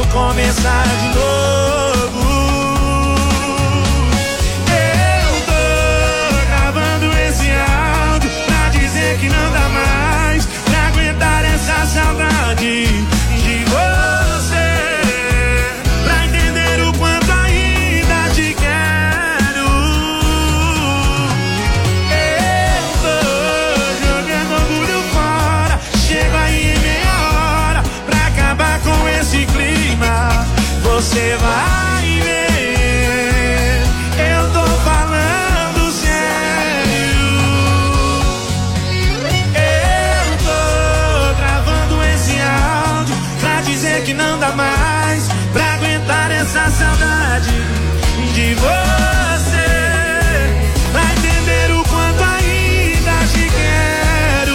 começar de novo. Eu tô gravando esse áudio pra dizer que não dá mais pra aguentar essa saudade de você, pra entender o quanto ainda te quero. Eu tô jogando orgulho fora, chego aí em meia hora pra acabar com esse clima. Você vai ver, eu tô falando sério. Eu tô gravando esse áudio pra dizer que não dá mais pra aguentar essa saudade de você, pra entender o quanto ainda te quero.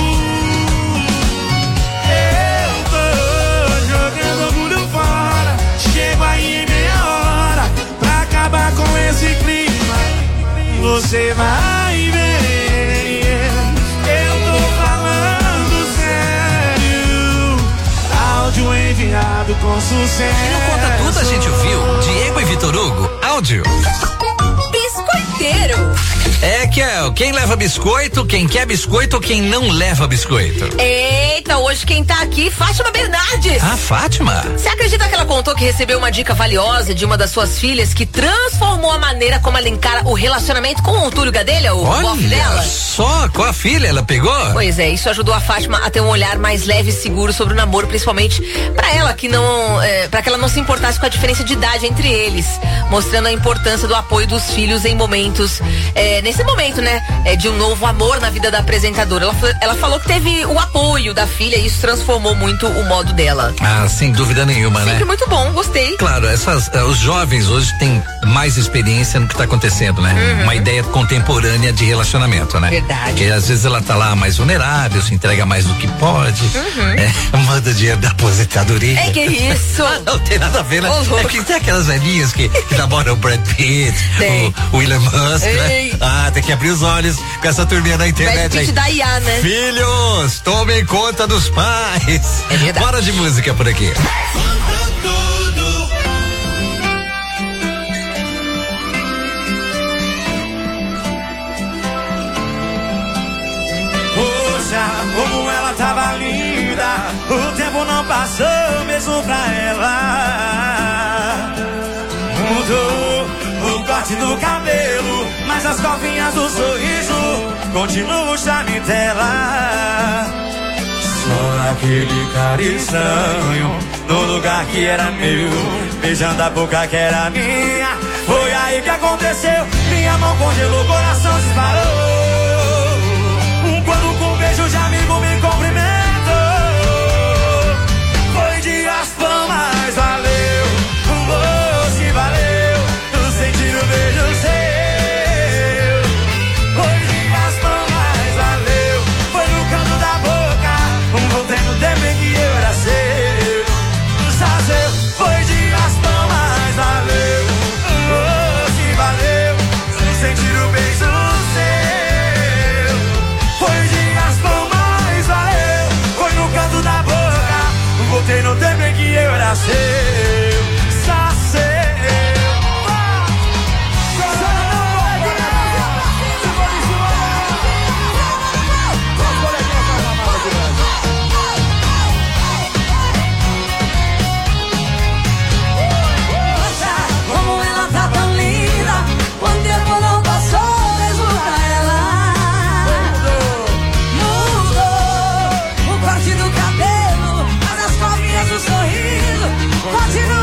Eu tô jogando orgulho fora, chego aí em meia hora pra acabar com esse clima. Você vai ver, eu tô falando sério. Áudio enviado com sucesso. E no Conta Tudo a gente ouviu Diego e Vitor Hugo, áudio. Biscoiteiro. É que é, quem leva biscoito, quem quer biscoito ou quem não leva biscoito? Eita, hoje quem tá aqui, Fátima Bernardes. Ah, Fátima? Você acredita que ela contou que recebeu uma dica valiosa de uma das suas filhas que transformou a maneira como ela encara o relacionamento com o Túlio Gadelha, o bofe dela? Olha só, com a filha ela pegou? Pois é, isso ajudou a Fátima a ter um olhar mais leve e seguro sobre o namoro, principalmente pra ela que não, pra que ela não se importasse com a diferença de idade entre eles, mostrando a importância do apoio dos filhos em momentos, nesse momento, né, de um novo amor na vida da apresentadora. Ela falou que teve o apoio da filha e isso transformou muito o modo dela. Ah, sem dúvida nenhuma, né? Sempre muito bom, gostei. Claro, os jovens hoje têm mais experiência no que tá acontecendo, né? Uhum. Uma ideia contemporânea de relacionamento, né? Verdade. Porque às vezes ela tá lá mais vulnerável, se entrega mais do que pode, manda dinheiro da aposentadoria. É que isso? Não tem nada a ver, né? É que tem aquelas velhinhas que namoram o Brad Pitt, o Elon Musk, né? Ah, tem que abrir os olhos com essa turminha na internet. Brad Pitt da IA, né? Filhos, tomem conta dos pais. É verdade. Bora de música por aqui. Poxa, como ela tava linda, o tempo não passou mesmo pra ela. Mudou o corte do cabelo, mas as covinhas do sorriso continua o charme dela. Só aquele cara estranho no lugar que era meu, beijando a boca que era minha. Foi aí que aconteceu, minha mão congelou, o coração disparou. Quando com um beijo de amigo me cumprimentou, foi dias bom, mas valeu. Se valeu, sentir o beijo seu. Foi dias bom, mas valeu. Foi no canto da boca, voltei no tempo em que eu era seu. Sazeu, foi dias bom, mas valeu. Se valeu, sentir o beijo seu. Voltei no tempo em que eu era seu. Só seu. Como ela tá tão linda, o tempo não passou mesmo pra ela. Mudou o corte do cabelo, mas as covinhas do sorriso continua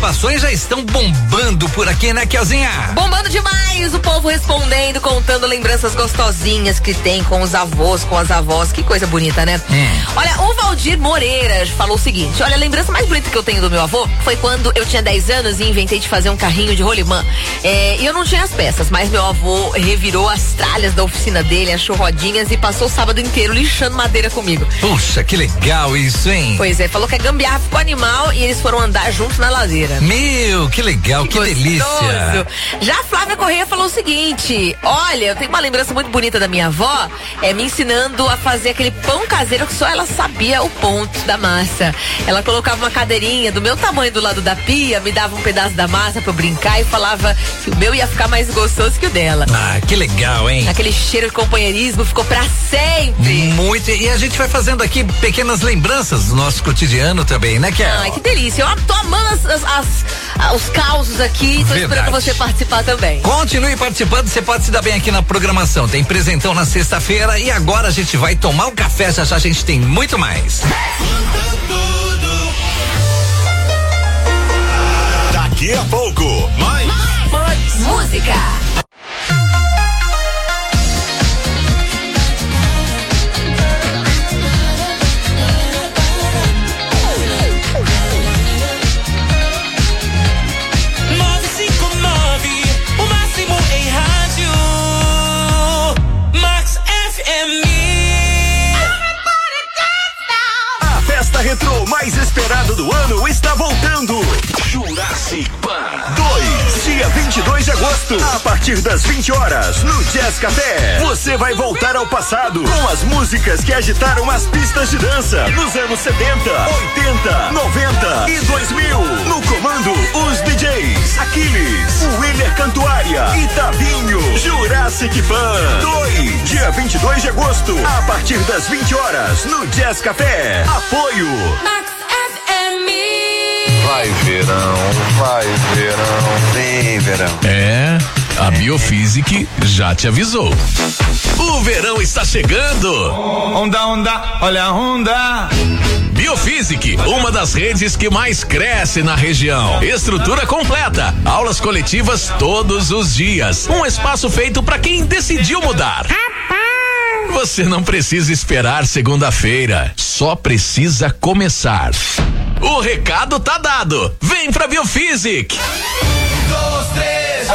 participações já estão bombando por aqui, né, Kelzinha? Bombando demais, o povo respondendo, contando lembranças gostosinhas que tem com os avós, com as avós, que coisa bonita, né? Olha, o Valdir Moreira falou o seguinte, olha, a lembrança mais bonita que eu tenho do meu avô foi quando eu tinha 10 anos e inventei de fazer um carrinho de rolimã. E eu não tinha as peças, mas meu avô revirou as tralhas da oficina dele, achou rodinhas e passou o sábado inteiro lixando madeira comigo. Puxa, que legal isso, hein? Pois é, falou que a gambiarra ficou animal e eles foram andar juntos na ladeira. Meu, que legal, que delícia. Já a Flávia Correia falou o seguinte, olha, eu tenho uma lembrança muito bonita da minha avó, me ensinando a fazer aquele pão caseiro que só ela sabia o ponto da massa. Ela colocava uma cadeirinha do meu tamanho do lado da pia, me dava um pedaço da massa pra eu brincar e falava que o meu ia ficar mais gostoso que o dela. Ah, que legal, hein? Aquele cheiro de companheirismo ficou pra sempre. Muito, e a gente vai fazendo aqui pequenas lembranças do nosso cotidiano também, né, Kel? Ai, que delícia. Eu tô amando os causos aqui, tô esperando você participar também. Continue participando, você pode se dar bem aqui na programação. Tem presentão na sexta-feira e agora a gente vai tomar um café, já a gente tem muito mais. Daqui a pouco, mais música. Retrô mais esperado do ano está voltando. Jurassic Park 2, dia 22 de agosto, a partir das 20 horas, no Jazz Café. Você vai voltar ao passado com as músicas que agitaram as pistas de dança nos anos 70, 80, 90 e 2000. No comando, os DJs Aquiles, Willer Cantuária e Tavinho. Jurassic Park 2, dia 22 de agosto, a partir das 20 horas, no Jazz Café. Apoio Max FM. Vai verão, vem verão. A Biofísic já te avisou. O verão está chegando. Onda, olha a onda. Biofísic, uma das redes que mais cresce na região. Estrutura completa, aulas coletivas todos os dias. Um espaço feito para quem decidiu mudar. Você não precisa esperar segunda-feira, só precisa começar. O recado tá dado. Vem pra Biofísic. 2, 3,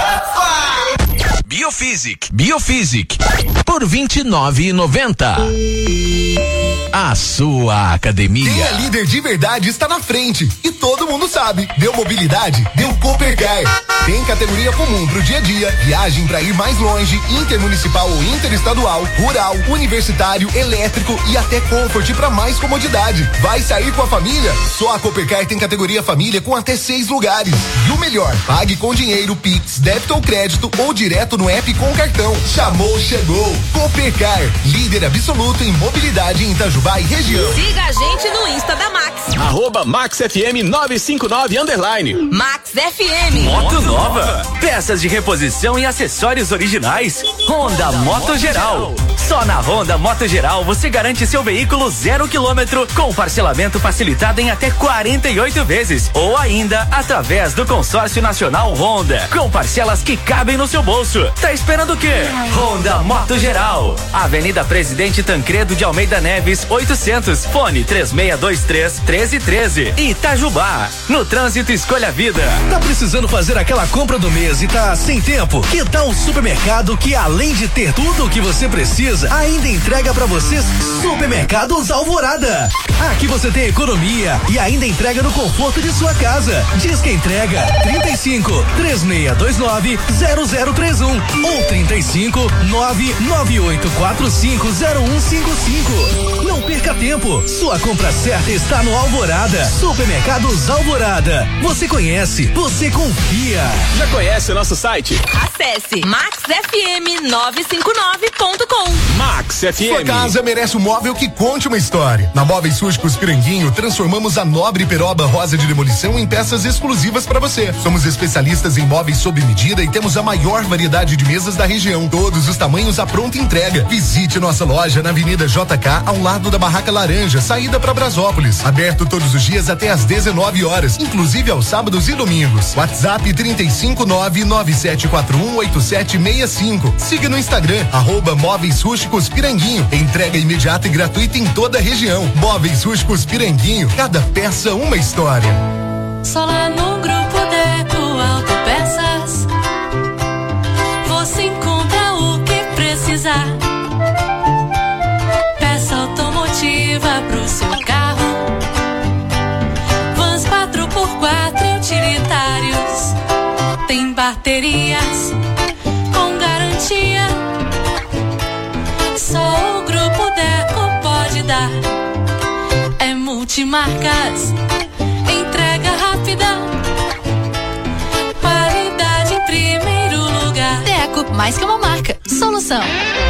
Biofísic por R$29,90. A sua academia. Quem é líder de verdade está na frente e todo mundo sabe. Deu mobilidade, deu Coopercar. Tem categoria comum pro dia a dia, viagem pra ir mais longe, intermunicipal ou interestadual, rural, universitário, elétrico e até Comfort pra mais comodidade. Vai sair com a família? Só a Coopercar tem categoria família com até 6 lugares. E o melhor, pague com dinheiro, Pix, débito ou crédito ou direto no app com cartão. Chamou, chegou. Coopercar, líder absoluto em mobilidade em Itajubá e região. Siga a gente no Insta da Max. @MaxFM 959 Max FM. Moto nova, peças de reposição e acessórios originais. Honda Moto Geral. Só na Honda Moto Geral você garante seu veículo 0 km com parcelamento facilitado em até 48 vezes ou ainda através do consórcio nacional Honda com parcelas que cabem no seu bolso. Tá esperando o quê? Honda Moto Geral. Avenida Presidente Tancredo de Almeida Neves 800, fone 3623-1313. Itajubá. No trânsito escolha a vida. Tá precisando fazer aquela compra do mês e tá sem tempo? Que tal um supermercado que além de ter tudo o que você precisa, ainda entrega pra vocês Supermercados Alvorada. Aqui você tem economia e ainda entrega no conforto de sua casa. Diz que entrega 35-3629-0031 ou 35-99845-0155. Não perca tempo. Sua compra certa está no Alvorada. Supermercados Alvorada. Você conhece, você confia. Já conhece o nosso site? Acesse maxfm959.com. Max FM. Sua casa merece um móvel que conte uma história. Na Móveis Sústicos Piranguinho, transformamos a nobre peroba rosa de demolição em peças exclusivas para você. Somos especialistas em móveis sob medida e temos a maior variedade de mesas da região. Todos os tamanhos à pronta entrega. Visite nossa loja na Avenida JK, ao lado da Barraca Laranja, saída para Brasópolis. Aberto todos todos os dias até às 19 horas, inclusive aos sábados e domingos. WhatsApp 35997418765. Siga no Instagram, @Móveis Rústicos Piranguinho. Entrega imediata e gratuita em toda a região. Móveis Rústicos Piranguinho, cada peça uma história. Só lá no Grupo Deco Autopeças você encontra o que precisar. Peça automotiva pro seu carro, vans 4x4 utilitários, tem baterias com garantia. Só o Grupo Deco pode dar. É multimarcas, entrega rápida, qualidade em primeiro lugar. Deco, mais que uma marca, solução.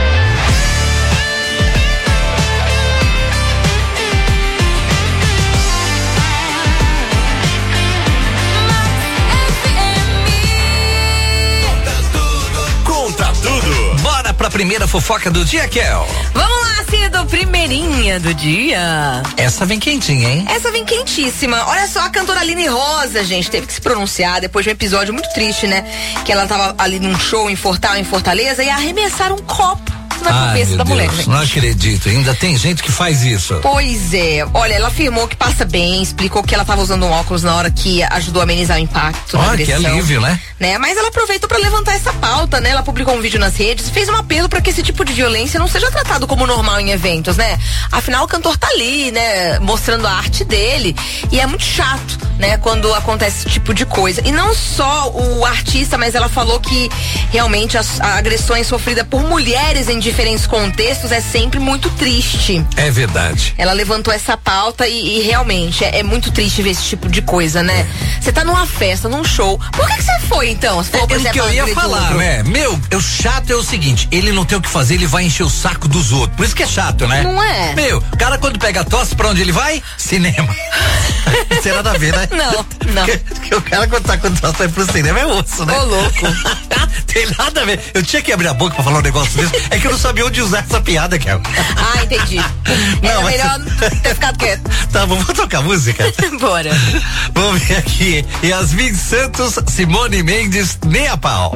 Conta tudo. Bora pra primeira fofoca do dia, Kel. Vamos lá, Cido, primeirinha do dia. Essa vem quentinha, hein? Essa vem quentíssima. Olha só, a cantora Aline Rosa, gente, teve que se pronunciar depois de um episódio muito triste, né? Que ela tava ali num show em Fortaleza e arremessaram um copo na cabeça da mulher, gente. Não acredito, ainda tem gente que faz isso. Pois é, olha, ela afirmou que passa bem, explicou que ela estava usando um óculos na hora que ajudou a amenizar o impacto. Olha, que alívio, né? Mas ela aproveitou para levantar essa pauta, né? Ela publicou um vídeo nas redes, fez um apelo para que esse tipo de violência não seja tratado como normal em eventos, né? Afinal, o cantor tá ali, né? Mostrando a arte dele, e é muito chato, né? Quando acontece esse tipo de coisa. E não só o artista, mas ela falou que realmente as agressões sofridas por mulheres em diferentes contextos é sempre muito triste. É verdade. Ela levantou essa pauta e realmente é muito triste ver esse tipo de coisa, né? Você tá numa festa, num show. Por que você foi então? Se for, por exemplo, que eu ia falar, né? O chato é o seguinte, ele não tem o que fazer, ele vai encher o saco dos outros. Por isso que é chato, né? Não é? O cara quando pega tosse, pra onde ele vai? Cinema. Não tem nada a ver, né? Não. Porque o cara quando tá com tosse vai pro cinema é osso, né? Ô, louco. Tem nada a ver. Eu tinha que abrir a boca pra falar um negócio desse. É que eu não sabia onde usar essa piada, Kel. Ah, entendi. Era melhor ter ficado quieto. Tá, vamos tocar música? Bora. Vamos ver aqui. Yasmin Santos, Simone Mendes, nem a pau.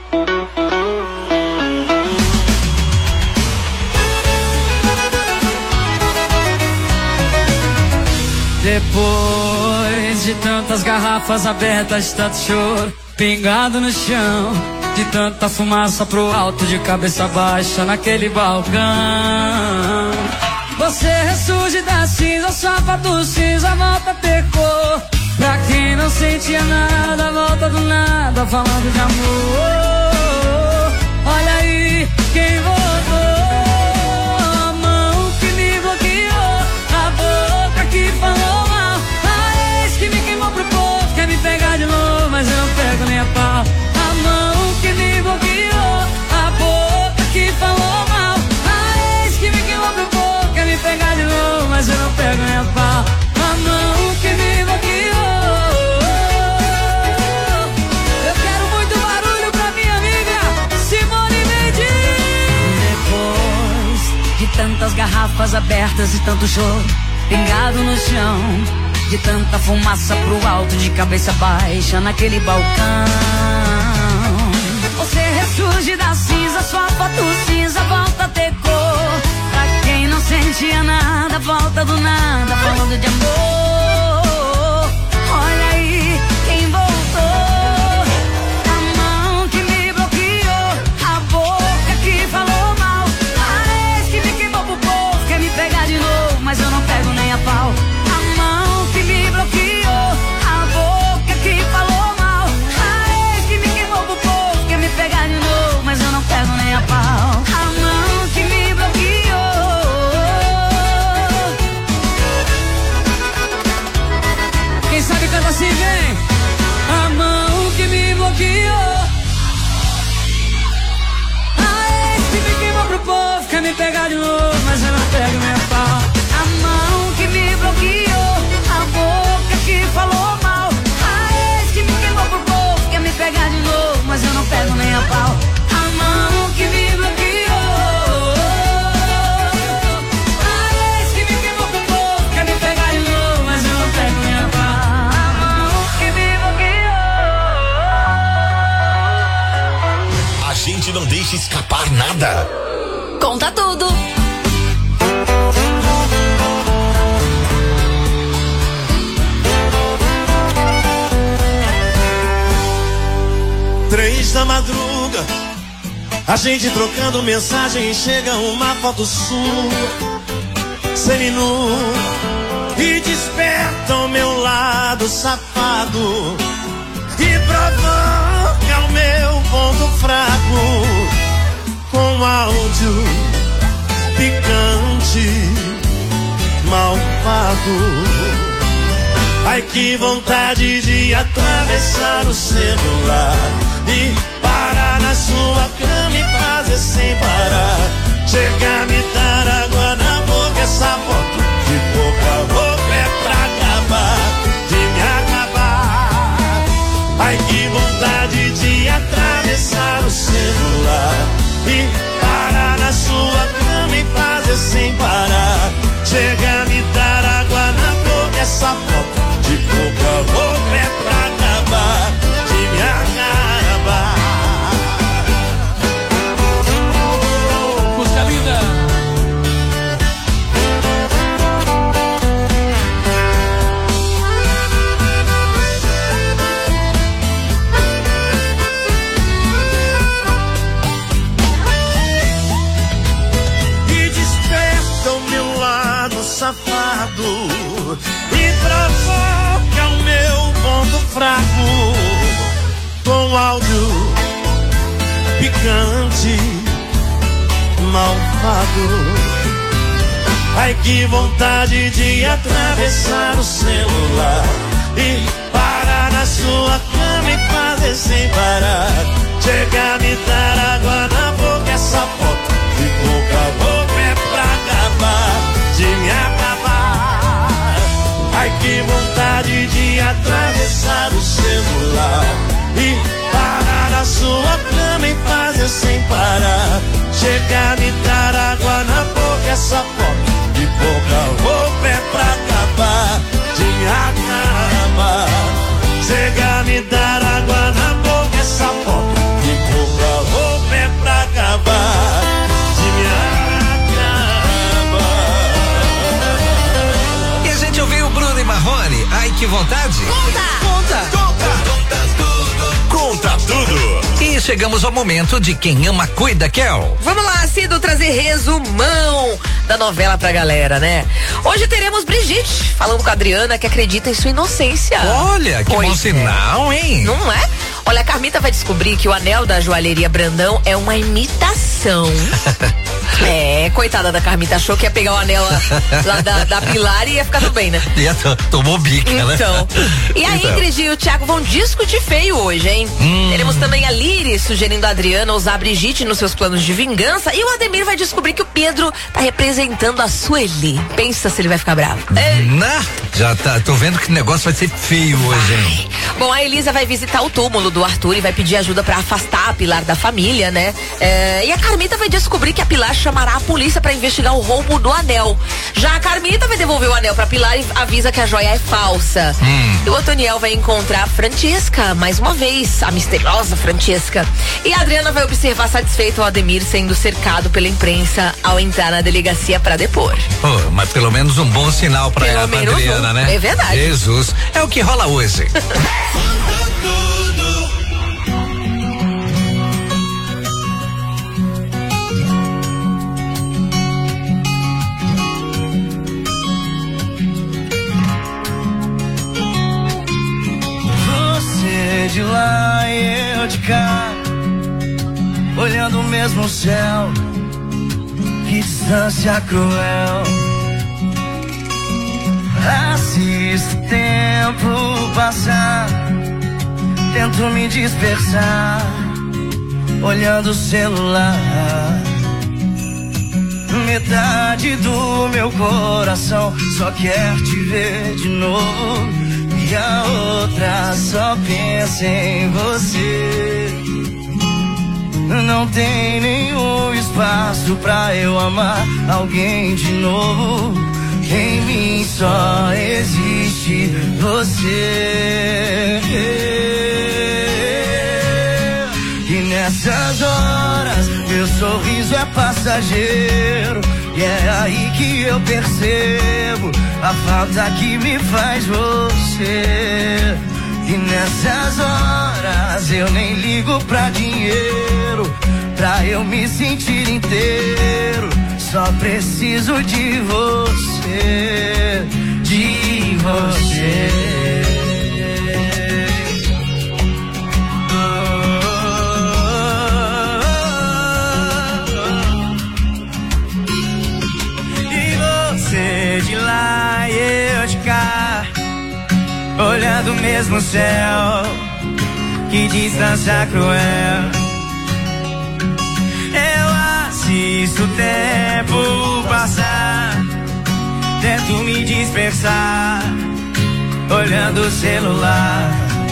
Depois de tantas garrafas abertas, de tanto choro pingado no chão, de tanta fumaça pro alto, de cabeça baixa naquele balcão, você ressurge da cinza, sapato cinza, volta a ter cor. Pra quem não sentia nada, volta do nada, falando de amor. Olha aí quem voltou, a mão que me bloqueou, a boca que falou mal, a ex que me queimou pro povo, quer me pegar de novo, mas eu não pego nem a pau. A mão que me bloqueou, a boca que falou mal, a ex que me queimou pro povo, quer me pegar de novo, mas eu não pego nem a pau. A mão que me bloqueou. Eu quero muito barulho pra minha amiga Simone Mendes. Depois de tantas garrafas abertas e tanto choro pingado no chão, de tanta fumaça pro alto, de cabeça baixa naquele balcão, você ressurge da cinza, sua foto cinza volta a ter cor. Pra quem não sentia nada, volta do nada, falando de amor. Olha aí quem voltou, a mão que me bloqueou, a boca que falou mal, a ex que me queimou pro povo, quer me pegar de novo, mas eu não pego nem a pau. A mão que me bloqueou, a boca que falou mal, a ex que me queimou pro povo, quer me pegar de novo, mas eu não pego nem a pau. A mão que me bloqueou. Quem sabe canta assim, vem. A mão que me bloqueou, a ex que me queimou pro povo, quer me pegar de novo, mas eu não pego nem a pau. A mão que me bloqueou, a boca que falou mal, a ex que me queimou pro povo, quer me pegar de novo, mas eu não pego nem a pau. A mão que me bloqueou, a ex que me queimou pro povo, quer me pegar de novo, mas eu não deixa escapar nada. Conta tudo. Três da madruga, a gente trocando mensagem, chega uma foto sua, seminu, e desperta o meu lado safado, e provoca o meu ponto fraco, com áudio picante, malvado. Ai, que vontade de atravessar o celular e parar na sua cama e fazer sem parar. Chegar a me dar água na boca, essa foto de boca a boca é pra acabar, de me acabar. Ai, que vontade de atravessar o celular e parar na sua cama e fazer sem parar. Chegar a me dar água na boca, essa foto de boca a boca é pra acabar, de me acabar. Música linda. E desperta o meu lado safado e provoca o meu ponto fraco, com áudio picante, malvado. Ai, que vontade de atravessar o celular e parar na sua cama e fazer sem parar. Chegar a me dar água na boca, essa foto de boca a boca é pra acabar, de me acabar. Ai, que vontade de atravessar o celular e parar na sua cama e fazer sem parar. Chegar a me dar água na boca, essa foto de boca a boca é pra acabar, de me acabar. Chegar a me dar água na boca, essa foto de boca a boca é pra acabar, de me acabar. E a gente ouviu o Bruno e Marrone. Ai, que vontade. Conta tudo. E chegamos ao momento de Quem Ama Cuida, Kel. Vamos lá, Cido, trazer resumão da novela pra galera, né? Hoje teremos Brigitte falando com a Adriana, que acredita em sua inocência. Olha, que bom sinal, hein? Não é? Olha, a Carmita vai descobrir que o anel da joalheria Brandão é uma imitação. É, coitada da Carmita, achou que ia pegar o anel lá da Pilar e ia ficar tudo bem, né? Tomou bica, né? Então. E a Ingrid e o Thiago vão discutir feio hoje, hein? Teremos também a Liri sugerindo a Adriana usar a Brigitte nos seus planos de vingança, e o Ademir vai descobrir que o Pedro tá representando a Sueli. Pensa se ele vai ficar bravo. Já tá, tô vendo que o negócio vai ser feio hoje, hein? Bom, a Elisa vai visitar o túmulo do Arthur e vai pedir ajuda pra afastar a Pilar da família, né? E a Carmita vai descobrir que a Pilar chamará a polícia pra investigar o roubo do anel. Já a Carmita vai devolver o anel pra Pilar e avisa que a joia é falsa. E o Otoniel vai encontrar a Francesca, mais uma vez, a misteriosa Francesca. E a Adriana vai observar satisfeito o Ademir sendo cercado pela imprensa ao entrar na delegacia pra depor. Mas pelo menos um bom sinal pra ela, pra Adriana, né? É verdade. Jesus, é o que rola hoje. De lá e eu de cá, olhando o mesmo céu, que distância cruel. Assisto o tempo passar, tento me dispersar, olhando o celular. Metade do meu coração só quer te ver de novo, e a outra só pensa em você. Não tem nenhum espaço pra eu amar alguém de novo. Em mim só existe você. E nessas horas sorriso é passageiro. E é aí que eu percebo a falta que me faz você. E nessas horas eu nem ligo pra dinheiro, pra eu me sentir inteiro. Só preciso de você, de você. De lá e eu de cá, olhando o mesmo céu, que distância cruel. Eu assisto o tempo passar, tento me dispersar, olhando o celular.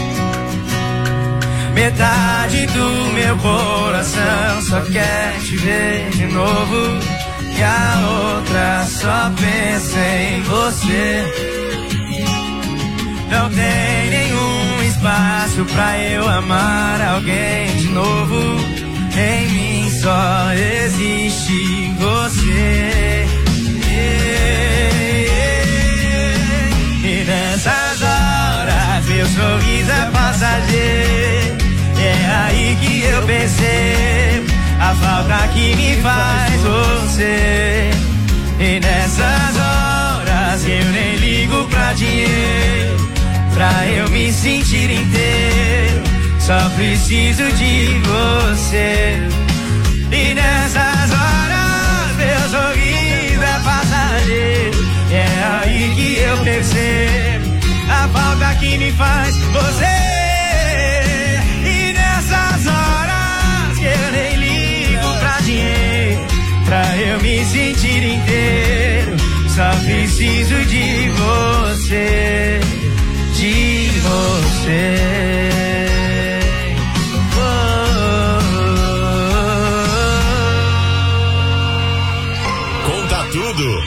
Metade do meu coração só quer te ver de novo, e a outra só pensa em você. Não tem nenhum espaço pra eu amar alguém de novo. Em mim só existe você. E nessas horas meu sorriso é passageiro. É aí que eu percebo a falta que me faz você. E nessas horas eu nem ligo pra dinheiro, pra eu me sentir inteiro. Só preciso de você. E nessas horas meu sorriso é passageiro. É aí que eu percebo a falta que me faz você. E nessas horas que eu nem ligo pra dinheiro, pra eu me sentir inteiro. Só preciso de você, de você. Conta tudo.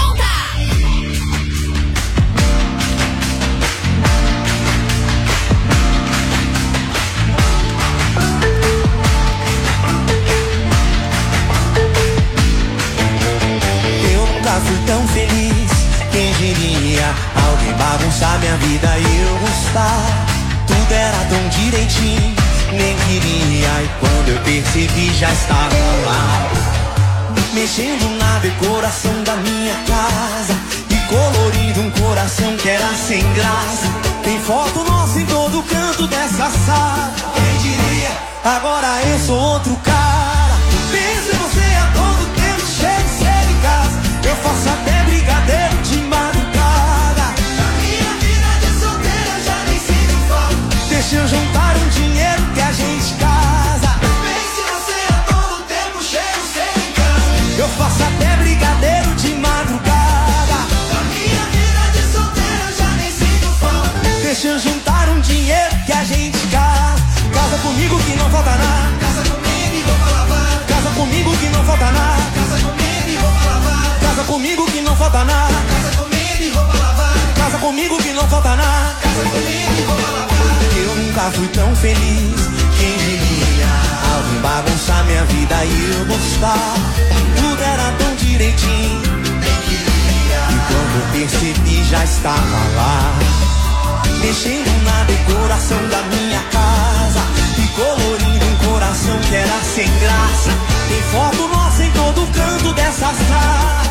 Fui tão feliz, quem diria? Alguém bagunçar minha vida e eu gostar. Tudo era tão direitinho, nem queria. E quando eu percebi já estava lá, mexendo na decoração da minha casa e colorindo um coração que era sem graça. Tem foto nossa em todo canto dessa sala. Quem diria? Agora eu sou outro cara. Pensa em você a todo tempo, chego cedo em casa. Eu faço até brigadeiro de madrugada. Da minha vida de solteira eu já nem sinto falta. Deixa eu juntar um dinheiro que a gente casa. Pense você a todo tempo, chego cedo em casa. Eu faço até brigadeiro de madrugada. Da minha vida de solteira eu já nem sinto falta. Deixa eu juntar um dinheiro que a gente casa. Casa comigo que não falta nada. Casa comigo e roupa lavar. Casa comigo que não falta nada. Casa comigo e roupa lavar. Casa comigo que não falta nada. Casa comigo e roupa lavar. Casa comigo que não falta nada. Casa comigo e roupa lavar. Eu nunca fui tão feliz, quem diria? Alguém bagunçar minha vida e eu gostar. Tudo era tão direitinho, nem queria. E quando eu percebi já estava lá, mexendo na decoração da minha casa e colorindo um coração que era sem graça. Tem foto nossa em todo canto dessa sala.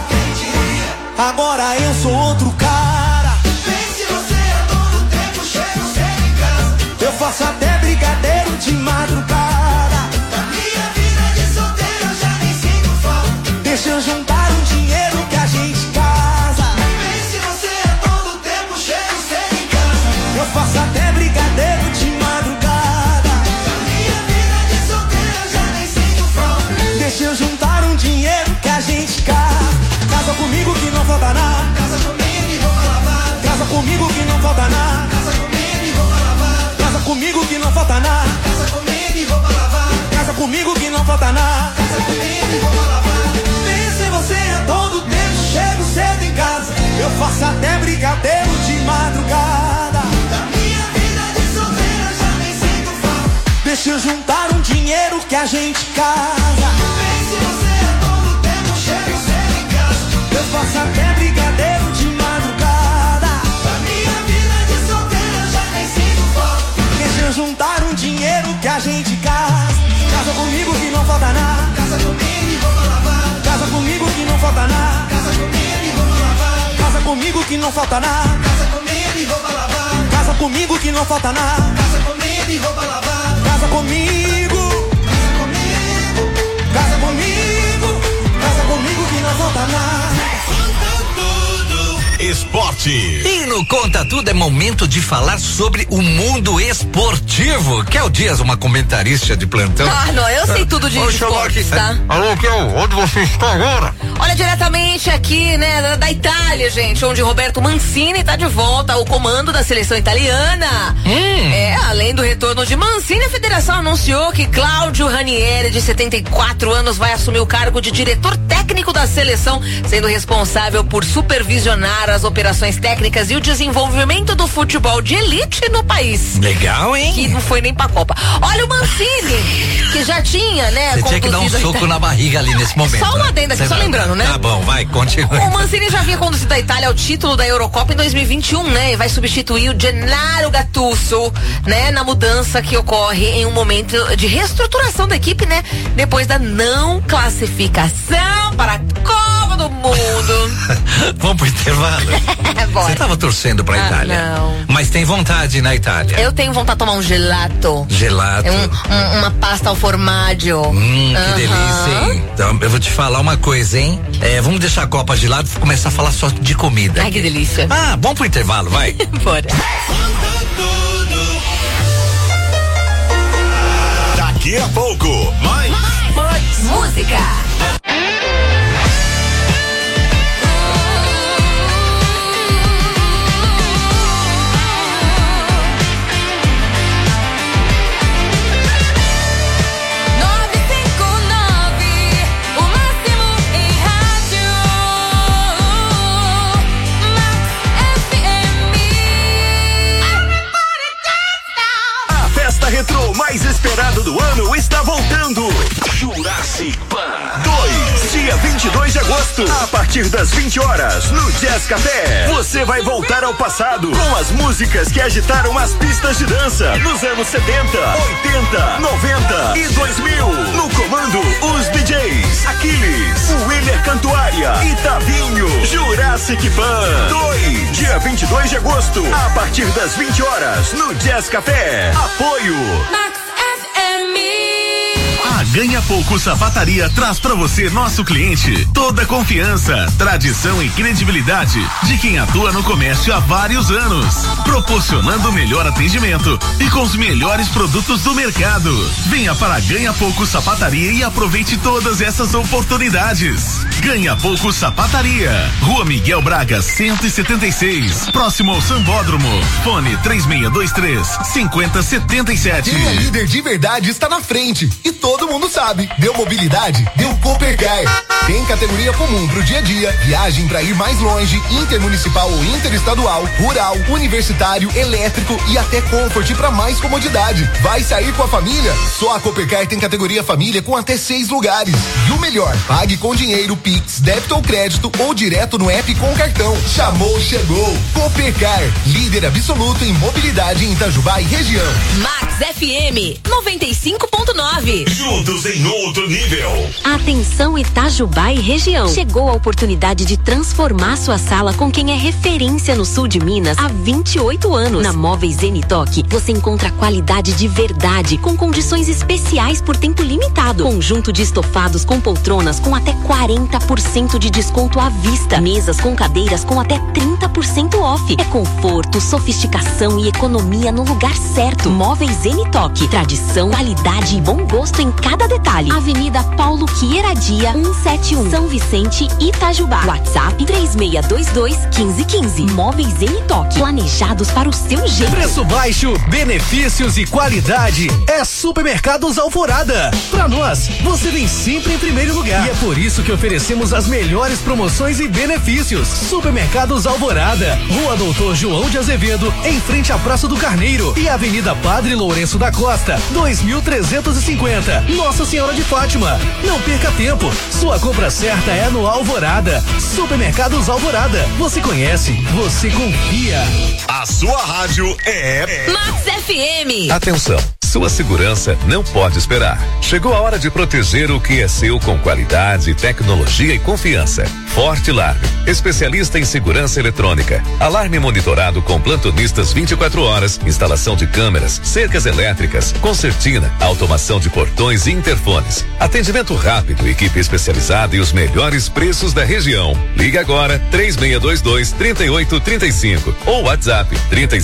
Agora eu sou outro cara. Pense você a todo tempo, chego cedo em casa. Eu faço até brigadeiro de madrugada. Da minha vida de solteiro eu já nem sinto falta. Deixa eu juntar um dinheiro que a gente casa. Pense você a todo tempo, chego cedo em casa. Eu faço até brigadeiro de madrugada. Da minha vida de solteiro eu já nem sinto falta. Deixa eu juntar um dinheiro que a gente casa. Casa comigo que não falta nada. Casa comigo e roupa lavar. Casa comigo que não falta nada. Casa comigo e roupa lavar. Casa comigo que não falta nada. Casa comigo e roupa lavar. Casa comigo que não falta nada. Casa comigo e roupa lavar. Pensa em você a todo tempo, chego cedo em casa. Eu faço até brigadeiro de madrugada. Da minha vida de solteira já nem sinto falta. Deixa eu juntar um dinheiro que a gente casa. faço até brigadeiro de madrugada. Pra minha vida de solteiro eu já nem sinto falta. Deixa eu juntar um dinheiro que a gente gasta. Casa comigo que não falta nada. Casa comigo e roupa lavada. Casa comigo que não falta nada. Casa comigo e roupa lavada. Casa comigo que não falta nada. Casa comigo e roupa lavada. Casa comigo que não falta nada. Casa comigo e roupa lavada. Casa comigo. Casa comigo. Casa comigo que não falta nada. Esporte. E no Conta Tudo é momento de falar sobre o mundo esportivo. Kel Dias, uma comentarista de plantão. Não, eu sei tudo de esportes, tá? Alô, Kel, onde você está agora? Olha, diretamente aqui, né, da Itália, gente, onde Roberto Mancini tá de volta ao comando da seleção italiana. Além do retorno de Mancini, a federação anunciou que Cláudio Ranieri, de 74 anos, vai assumir o cargo de diretor técnico da seleção, sendo responsável por supervisionar as operações técnicas e o desenvolvimento do futebol de elite no país. Legal, hein? Que não foi nem pra Copa. Olha o Mancini, que já tinha, né, você tinha que dar um soco na barriga ali nesse momento. Só uma adenda aqui, só lembrando, né? Tá bom, vai, continua. O Mancini já havia conduzido a Itália ao título da Eurocopa em 2021, né? E vai substituir o Gennaro Gattuso, né? Na mudança que ocorre em um momento de reestruturação da equipe, né? Depois da não classificação para a Copa do Mundo. Vamos pro intervalo? Você tava torcendo pra Itália. Não. Mas tem vontade na Itália? Eu tenho vontade de tomar um gelato. Gelato. Uma pasta ao formaggio. Que delícia, hein? Então, eu vou te falar uma coisa, hein? Vamos deixar a Copa de lado e começar a falar só de comida. Ai, que delícia. Vamos pro intervalo, vai. Bora. Daqui a pouco, mais música. Retrô mais esperado do ano está voltando. Jurassic Pan 2, dia 22 de agosto, a partir das 20 horas, no Jazz Café. Você vai voltar ao passado com as músicas que agitaram as pistas de dança nos anos 70, 80, 90 e 2000. No comando, os DJs Aquiles, William Cantuária e Tavinho. Jurassic Pan 2, dia 22 de agosto, a partir das 20 horas, no Jazz Café. Apoio Max FM. A Ganha Pouco Sapataria traz pra você, nosso cliente, toda a confiança, tradição e credibilidade de quem atua no comércio há vários anos, proporcionando o melhor atendimento e com os melhores produtos do mercado. Venha para a Ganha Pouco Sapataria e aproveite todas essas oportunidades. Ganha Pouco Sapataria, Rua Miguel Braga 176, próximo ao Sambódromo. Fone 3623-5077. Quem é líder de verdade está na frente e todo mundo sabe. Deu mobilidade, deu Coopercar. Tem categoria comum pro dia a dia, viagem pra ir mais longe, intermunicipal ou interestadual, rural, universitário, elétrico e até Comfort pra mais comodidade. Vai sair com a família? Só a Coopercar tem categoria família com até 6 lugares. E o melhor, pague com dinheiro, Pix, débito ou crédito ou direto no app com cartão. Chamou, chegou. Coopercar, líder absoluto em mobilidade em Itajubá e região. Max FM 95.9. Juntos em outro nível. Atenção Itajubá e região. Chegou a oportunidade de transformar sua sala com quem é referência no sul de Minas há 28 anos. Na Móveis Zenitoc, você encontra qualidade de verdade com condições especiais por tempo limitado. Conjunto de estofados com poltronas com até 40% de desconto à vista. Mesas com cadeiras com até 30% off. É conforto, sofisticação e economia no lugar certo. Móveis Zenitoc. Tradição, qualidade e bom gosto em cada detalhe. Avenida Paulo Quieradia, 171, São Vicente, Itajubá. WhatsApp 3622-1515. Móveis Zenitoc. Planejados para o seu jeito. Preço baixo, benefícios e qualidade é Supermercados Alvorada. Pra nós, você vem sempre em primeiro lugar. E é por isso que oferecemos as melhores promoções e benefícios. Supermercados Alvorada, Rua Doutor João de Azevedo, em frente à Praça do Carneiro e Avenida Padre Lourenço da Costa, 2350. Nosso Nossa Senhora de Fátima. Não perca tempo. Sua compra certa é no Alvorada. Supermercados Alvorada. Você conhece, você confia. A sua rádio é Max FM. Atenção, sua segurança não pode esperar. Chegou a hora de proteger o que é seu com qualidade, tecnologia e confiança. Forte Alarme, especialista em segurança eletrônica. Alarme monitorado com plantonistas 24 horas, instalação de câmeras, cercas elétricas, concertina, automação de portões e interfones. Atendimento rápido, equipe especializada e os melhores preços da região. Ligue agora 3622-3835 ou WhatsApp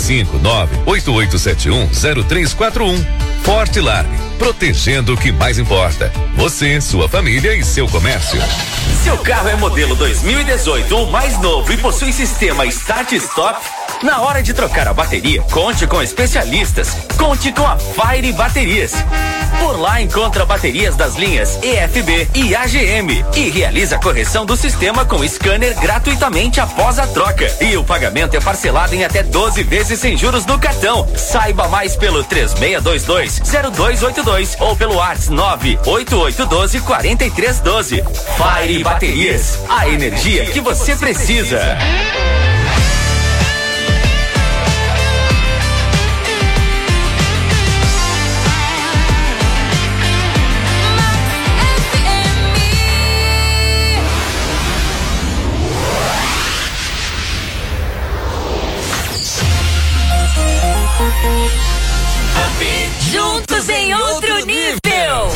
359-8871-0341. Forte Alarme, protegendo o que mais importa. Você, sua família e seu comércio. Seu carro é modelo 2018 ou mais novo e possui sistema Start Stop? Na hora de trocar a bateria, conte com especialistas. Conte com a Fire Baterias. Por lá encontra baterias das linhas EFB e AGM e realiza a correção do sistema com scanner gratuitamente após a troca. E o pagamento é parcelado em até 12 vezes sem juros no cartão. Saiba mais pelo 3622-0282 ou pelo WhatsApp 98812-4312. Fire Baterias, a energia que você precisa. Juntos em outro nível.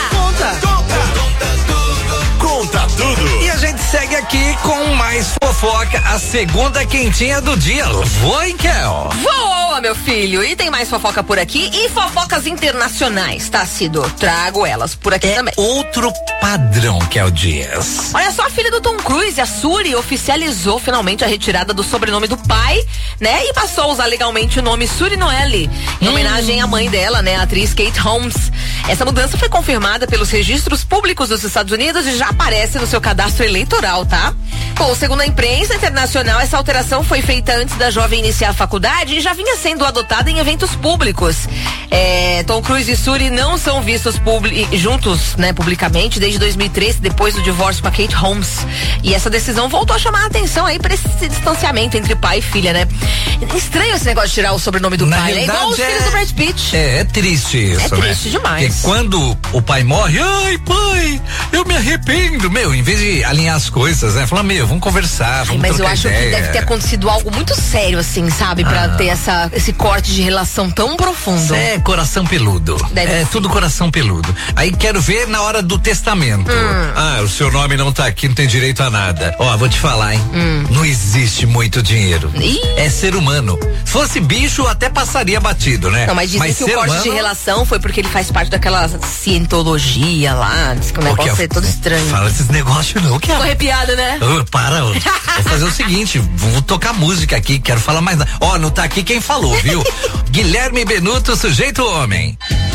Conta tudo. E a gente segue aqui com mais fofoca, a segunda quentinha do dia. Foi, Kel? Voa, meu filho. E tem mais fofoca por aqui e fofocas internacionais, tá, Cido? Trago elas por aqui também. Outro padrão, Kel Dias. Olha só, a filha do Tom Cruise, a Suri, oficializou finalmente a retirada do sobrenome do pai, né? E passou a usar legalmente o nome Suri Noelle, em homenagem à mãe dela, né? A atriz Kate Holmes. Essa mudança foi confirmada pelos registros públicos dos Estados Unidos e já aparece no seu cadastro eleitoral, tá? Bom, segundo a imprensa internacional, essa alteração foi feita antes da jovem iniciar a faculdade e já vinha sendo adotada em eventos públicos. Tom Cruise e Suri não são vistos juntos, né, publicamente desde 2013, depois do divórcio com a Kate Holmes. E essa decisão voltou a chamar a atenção aí pra esse distanciamento entre pai e filha, né? Estranho esse negócio de tirar o sobrenome do pai, né? Igual os filhos do Brad Pitt. É triste isso, né? É triste demais. Porque quando o pai morre, ai, pai, eu me arrependo, em vez de alinhar as coisas, né? Falar, vamos conversar, vamos mas eu acho ideia. que deve ter acontecido algo muito sério, assim, sabe? Pra ter esse corte de relação tão profundo. É coração peludo. Tudo coração peludo. Aí quero ver na hora do testamento. O seu nome não tá aqui, não tem direito a nada. Ó, vou te falar, hein? Não existe muito dinheiro. É ser humano. Se fosse bicho, até passaria batido, né? Não, mas dizem que o corte de relação foi porque ele faz parte daquela cientologia lá. Diz que o negócio é todo estranho. Fala esses negócios não, que Tô arrepiada, né? Para, vou fazer o seguinte, vou tocar música aqui, quero falar mais nada. Ó, não tá aqui quem falou, viu? Guilherme Benuto, sujeito homem.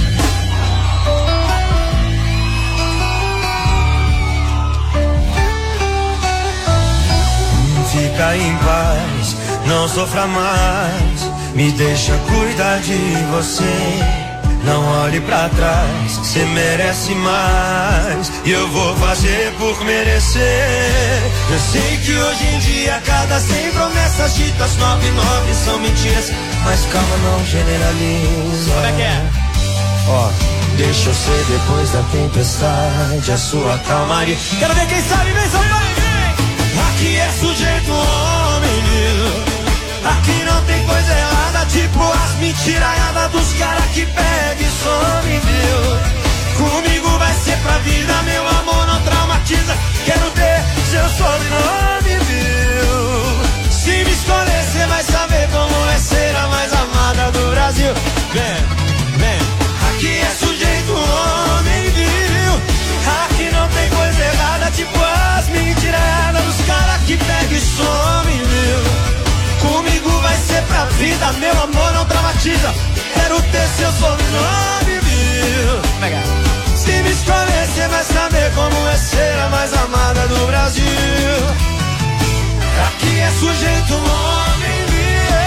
Fica em paz, não sofra mais, me deixa cuidar de você. Não olhe pra trás, cê merece mais, e eu vou fazer por merecer. Eu sei que hoje em dia cada 100 promessas ditas 99 são mentiras, mas calma, não generaliza. Como é que é? Ó, deixa eu ser depois da tempestade a sua calmaria. Quero ver quem sabe, vem, só vai. Aqui é sujeito homem, viu? Aqui não tem coisa errada, tipo as mentiraiadas dos caras que pega e some, viu? Comigo vai ser pra vida, meu amor não traumatiza. Quero ter seu sobrenome, viu? Se me escolher, cê vai saber como é ser a mais amada do Brasil. Vem, vem. Aqui é sujeito homem, viu? Aqui não tem coisa errada, tipo as mentiraiadas dos caras que pega e some, viu? Comigo vai ser pra vida, meu amor não traumatiza. Quero ter seu sobrenome, viu? Se me escolher, cê vai saber como é ser a mais amada do Brasil. Aqui é sujeito homem, viu?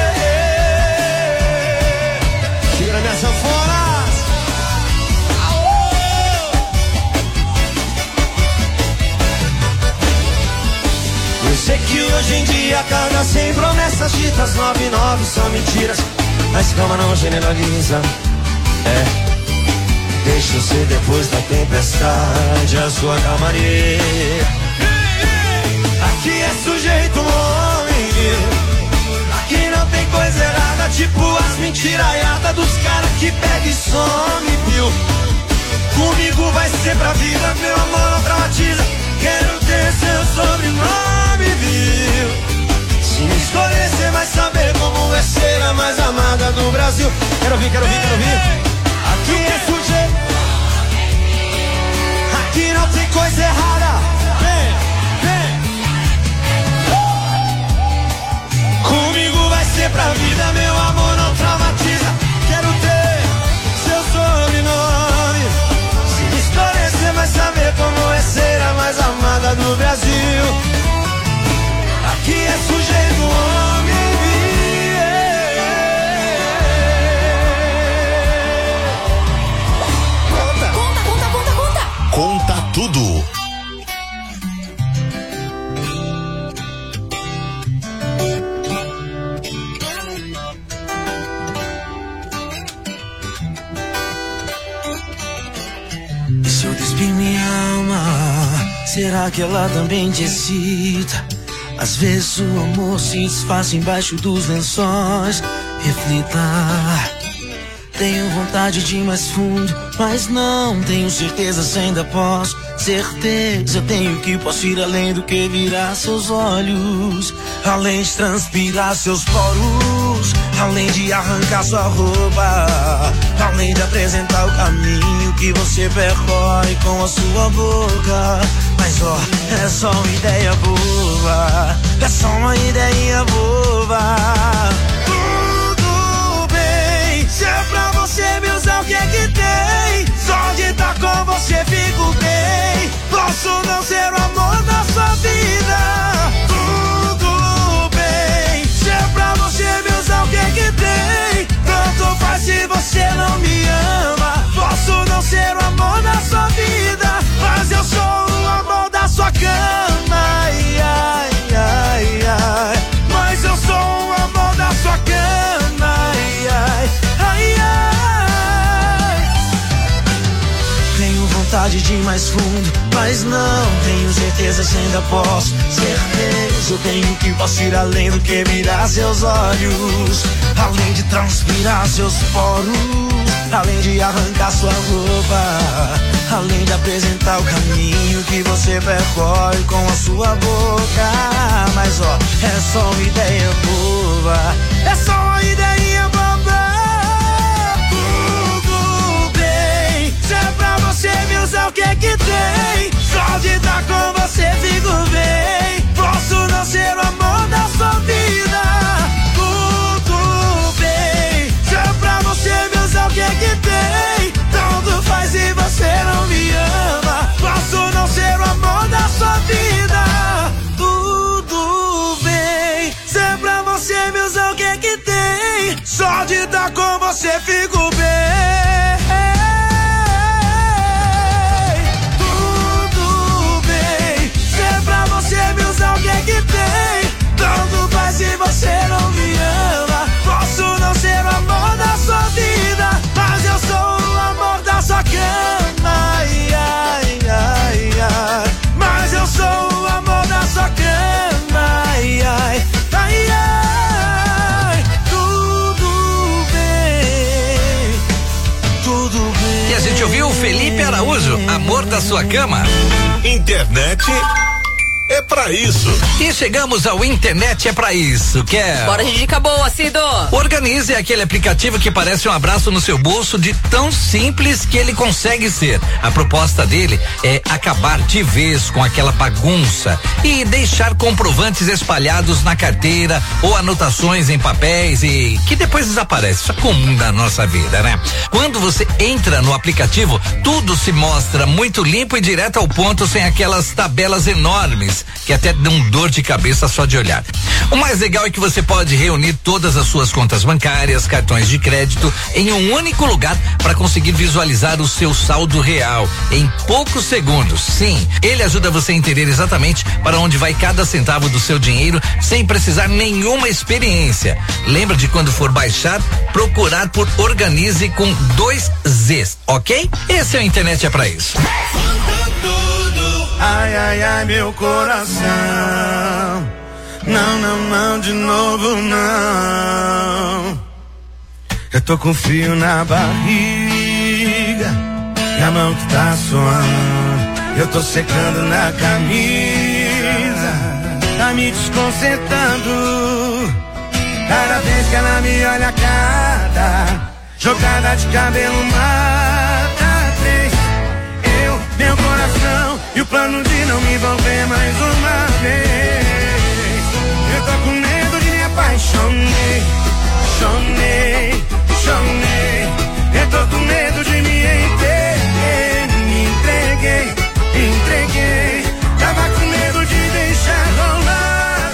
Segura minhas sanfonas. outras 99 são mentiras. Mas calma, não generaliza. Deixa eu ser depois da tempestade a sua calmaria. Aqui é sujeito homem, aqui não tem coisa errada, tipo as mentiraiadas dos caras que pega e some, viu? Comigo vai ser pra vida, meu amor não traumatiza. Quero ter seu sobrenome, viu? Se me escolher, cê vai saber como é ser a mais amada do Brasil. Quero ouvir. Aqui é sujeito, aqui não tem coisa errada. Comigo vai ser pra vida, meu amor não traumatiza. Quero ter seu sobrenome. Se me escolher, cê vai saber como é ser a mais amada do Brasil. Aqui é sujeito homem. Conta tudo. E se eu despir minha alma, será que ela também te excita? Às vezes o amor se desfaz embaixo dos lençóis. Reflita. Tenho vontade de ir mais fundo, mas não tenho certeza se ainda posso. Certeza tenho que posso ir além do que virar seus olhos, além de transpirar seus poros, além de arrancar sua roupa, além de apresentar o caminho que você percorre com a sua boca. Mas ó, é só uma ideia boba, é só uma ideia boba. Se é pra você me usar, o que é que tem? Só de estar com você fico bem. Posso não ser o amor da sua vida. Tudo bem. Se é pra você me usar, o que é que tem? Tanto faz se você não me ama. Posso não ser o amor da sua vida, mas eu sou o amor da sua cama. Ai, ai, ai, ai. Mas eu sou o amor da sua cama. Ai, ai. Ai, ai. Tenho vontade de ir mais fundo, mas não tenho certeza se ainda posso. Certeza eu tenho que posso ir além do que mirar seus olhos, além de transpirar seus poros, além de arrancar sua roupa, além de apresentar o caminho que você percorre com a sua boca. Mas ó, é só uma ideia boba, é só uma ideia boba. Se é pra você me usar, o que é que tem? Só de estar com você fico bem. Posso não ser o amor da sua vida. Tudo bem. Se é pra você me usar, o que é que tem? Tanto faz se você não me ama. Posso não ser o amor da sua vida. Tudo bem. Se é pra você me usar, o que é que tem? Só de estar com você fico bem. O que é que tem? Tanto faz se você não me ama. Posso não ser o amor da sua vida, mas eu sou o amor da sua cama. Ai, ai, ai, ai. Mas eu sou o amor da sua cama. Ai, ai, ai, ai. Tudo bem, tudo bem. E a gente ouviu o Felipe Araújo, Amor da Sua Cama. Internet é pra isso. E chegamos ao Internet é pra isso, que é... Bora de dica boa, Cido. Organize aquele aplicativo que parece um abraço no seu bolso, de tão simples que ele consegue ser. A proposta dele é acabar de vez com aquela bagunça e deixar comprovantes espalhados na carteira ou anotações em papéis e que depois desaparece. Isso é comum da nossa vida, né? Quando você entra no aplicativo, tudo se mostra muito limpo e direto ao ponto, sem aquelas tabelas enormes detalhes que até dão dor de cabeça só de olhar. O mais legal é que você pode reunir todas as suas contas bancárias, cartões de crédito em um único lugar para conseguir visualizar o seu saldo real em poucos segundos. Sim, ele ajuda você a entender exatamente para onde vai cada centavo do seu dinheiro sem precisar nenhuma experiência. Lembra de quando for baixar, procurar por Organize com 2 Z's, ok? Esse é o Internet é pra isso. Ai, ai, ai, meu coração. Não, não, não, de novo não. Eu tô com frio na barriga e a mão que tá suando. Eu tô secando na camisa, tá me desconcertando. Cada vez que ela me olha, cada jogada de cabelo mata 3. Eu, meu coração e o plano de não me envolver mais uma vez. Eu tô com medo de me apaixonei, chonei, chonei. Eu tô com medo de me entreguei, entreguei. Tava com medo de deixar rolar,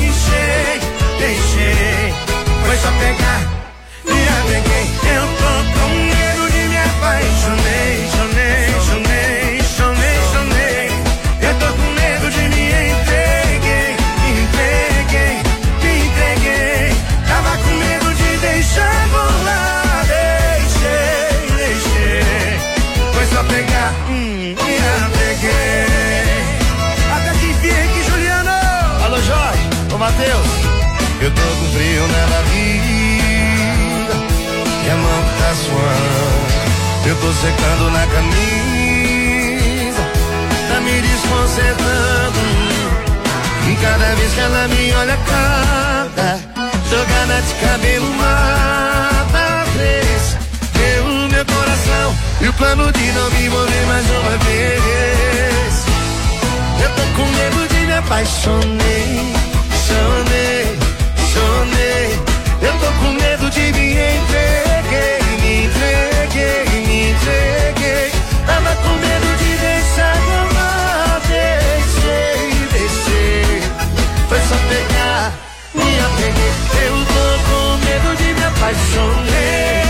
deixei. Foi só pegar, me apeguei. Eu tô com medo de me apaixonei, chonei, chonei, chonei, chonei. Eu tô com medo de me entreguei, entreguei. Tava com medo de deixar rolar, deixei. Foi só pegar, me apeguei. Até que enfiei aqui, Juliano. Alô, Jorge, ô Matheus. Eu tô com frio na barriga e a mão que tá suando. Eu tô secando na camisa, tá me desconcertando. E cada vez que ela me olha, cada jogada de cabelo mata 3. Eu, meu coração e o plano de não me envolver mais uma vez. Eu tô com medo de me apaixonei, chonei. Eu tô com medo de me entreguei. Tava com medo de deixar rolar, deixei. Foi só pegar, me apeguei. Eu tô com medo de me apaixonei.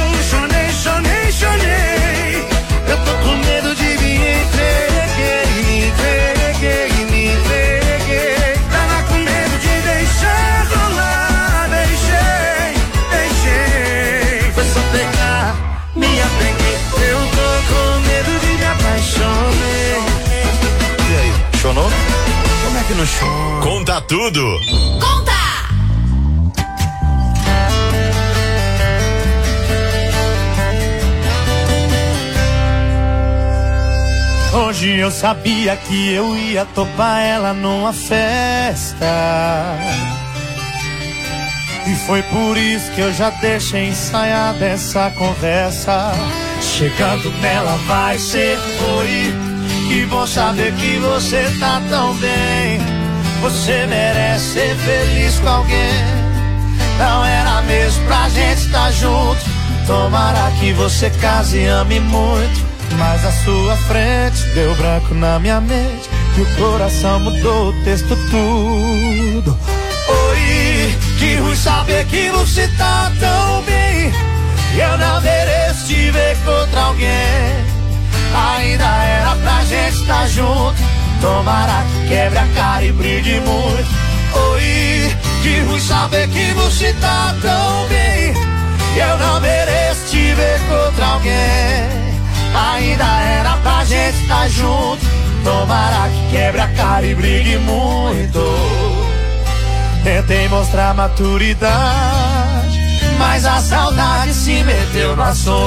Chonei. Eu tô com medo de me entreguei. Tava com medo de deixar rolar, deixei. Foi só pegar, me apeguei. Eu tô com medo de me apaixonei. E aí, chonou? Como é que não chora? Conta tudo. Conta! Hoje eu sabia que eu ia topar ela numa festa. E foi por isso que eu já deixei ensaiada essa conversa. Chegando nela vai ser oi. Que bom saber que você tá tão bem. Você merece ser feliz com alguém. Não era mesmo pra gente estar junto. Tomara que você case e ame muito. Mas a sua frente deu branco na minha mente e o coração mudou o texto tudo. Oi, que ruim saber que você tá tão bem. Eu não mereço te ver contra alguém. Ainda era pra gente estar junto. Tomara que quebre a cara e brilhe muito. Oi, que ruim saber que você tá tão bem. Eu não mereço te ver contra alguém. Ainda era pra gente estar junto. Tomara que quebre a cara e brigue muito. Tentei mostrar maturidade, mas a saudade se meteu no assunto.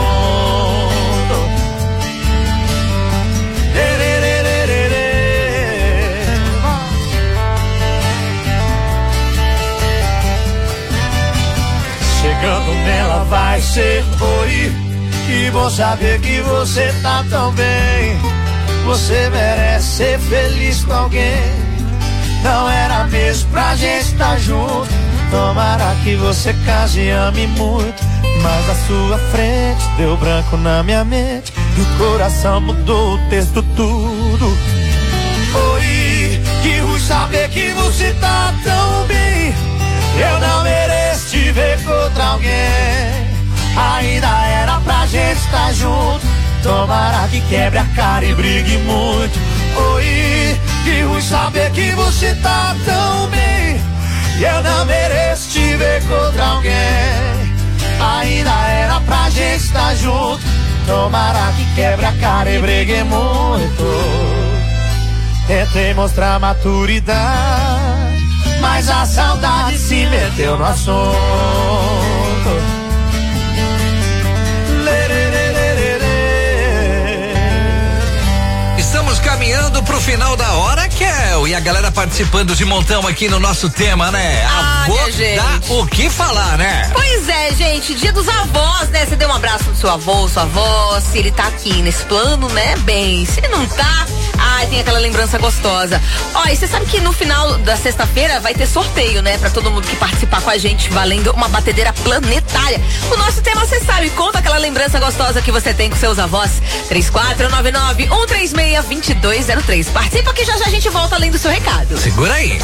Chegando nela vai ser oi. Que bom saber que você tá tão bem. Você merece ser feliz com alguém. Não era mesmo pra gente estar junto. Tomara que você case e ame muito. Mas a sua frente deu branco na minha mente e o coração mudou o texto tudo. Oi, que ruim saber que você tá tão bem. Eu não mereço te ver contra alguém. Ainda era pra gente estar junto. Tomara que quebre a cara e brigue muito. Oi, que ruim saber que você tá tão bem. Eu não mereço te ver contra alguém. Ainda era pra gente estar junto. Tomara que quebre a cara e brigue muito. Tentei mostrar maturidade, mas a saudade se meteu no assunto. Estamos caminhando pro final da hora, Kel, e a galera participando de montão aqui no nosso tema, né? Avô dá o que falar, né? Pois é, gente, dia dos avós, né? Você deu um abraço pro seu avô, sua avó, se ele tá aqui nesse plano, né? Bem, se ele não tá, tem aquela lembrança gostosa. Ó, e você sabe que no final da sexta-feira vai ter sorteio, né? Pra todo mundo que participar com a gente, valendo uma batedeira planetária. O nosso tema, você sabe, conta aquela lembrança gostosa que você tem com seus avós. 3499-136-2203. Participa que já a gente volta além do seu recado. Segura aí.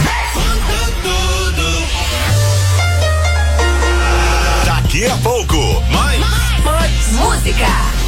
Daqui a pouco, mais música.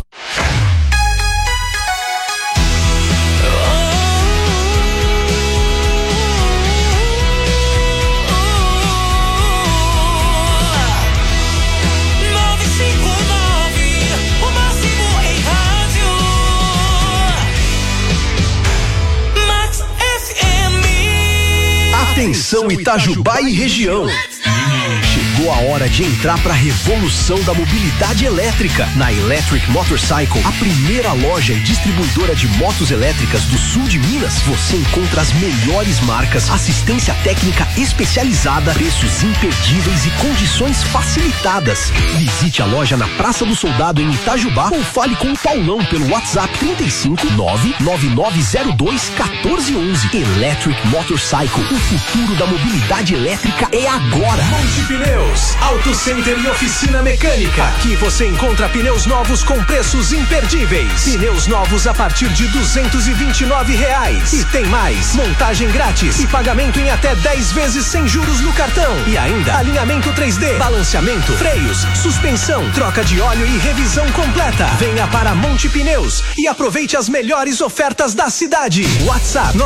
Atenção Itajubá e região. Chegou a hora de entrar para a revolução da mobilidade elétrica. Na Electric Motorcycle, a primeira loja e distribuidora de motos elétricas do sul de Minas, você encontra as melhores marcas, assistência técnica especializada, preços imperdíveis e condições facilitadas. Visite a loja na Praça do Soldado em Itajubá ou fale com o Paulão pelo WhatsApp 35 99902 1411. Electric Motorcycle, o futuro da mobilidade elétrica é agora. Monte Pneus, Auto Center e oficina mecânica. Aqui você encontra pneus novos com preços imperdíveis. Pneus novos a partir de R$229. E tem mais, montagem grátis e pagamento em até 10 vezes sem juros no cartão. E ainda alinhamento 3D, balanceamento, freios, suspensão, troca de óleo e revisão completa. Venha para Monte Pneus e aproveite as melhores ofertas da cidade. WhatsApp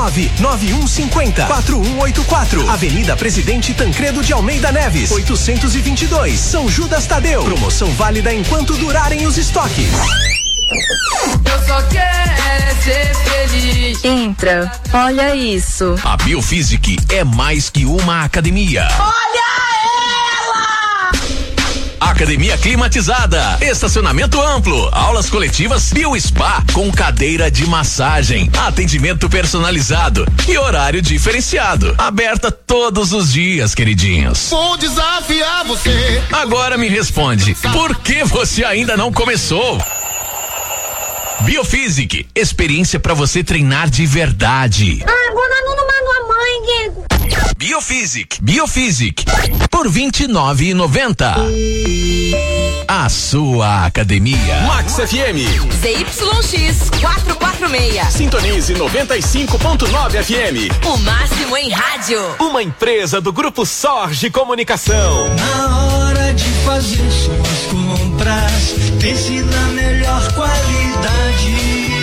99150-4184. Avenida Presidente Tancredo de Almeida Neves, 822, São Judas Tadeu. Promoção válida enquanto durarem os estoques. Eu só quero ser feliz. Entra, olha isso. A Biofísic é mais que uma academia. Olha ela! Academia climatizada, estacionamento amplo, aulas coletivas, BioSpa com cadeira de massagem, atendimento personalizado e horário diferenciado. Aberta todos os dias, queridinhos. Vou desafiar você. Agora me responde, por que você ainda não começou? Biofísic, experiência para você treinar de verdade. Agora não manda a mãe, Diego. Biofísic, por R$29,90. A sua academia. Max FM. ZYX 446. Sintonize 95.9 FM. O máximo em rádio. Uma empresa do Grupo Sorge Comunicação. Na hora de fazer suas compras, pense na melhor qualidade.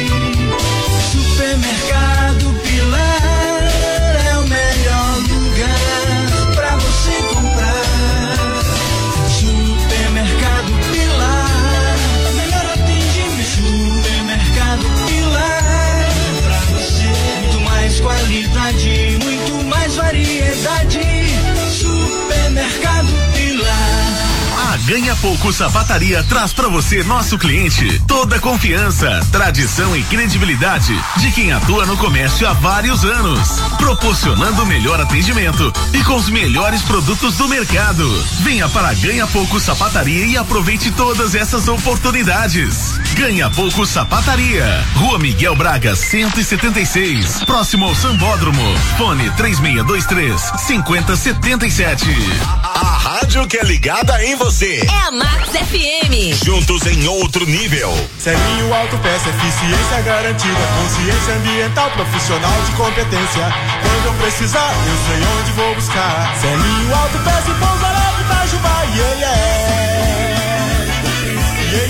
Supermercado Pilar é o melhor lugar pra você comprar. Supermercado Pilar, melhor atendimento. Supermercado Pilar, pra você muito mais qualidade, muito mais variedade. Supermercado Pilar. A Ganha Pouco Sapataria traz pra você, nosso cliente, toda a confiança, tradição e credibilidade de quem atua no comércio há vários anos, proporcionando o melhor atendimento e com os melhores produtos do mercado. Venha para a Ganha Pouco Sapataria e aproveite todas essas oportunidades. Ganha Pouco Sapataria, Rua Miguel Braga 176, próximo ao Sambódromo. Fone 3623-5077. A rádio rádio que é ligada em você. É a Max FM. Juntos em outro nível. Selinho Autopeça, eficiência garantida, consciência ambiental, profissional de competência. Quando eu precisar, eu sei onde vou buscar. Selinho Autopeça e Pouso Alegre, Itajubá, yeah, yeah. Yeah,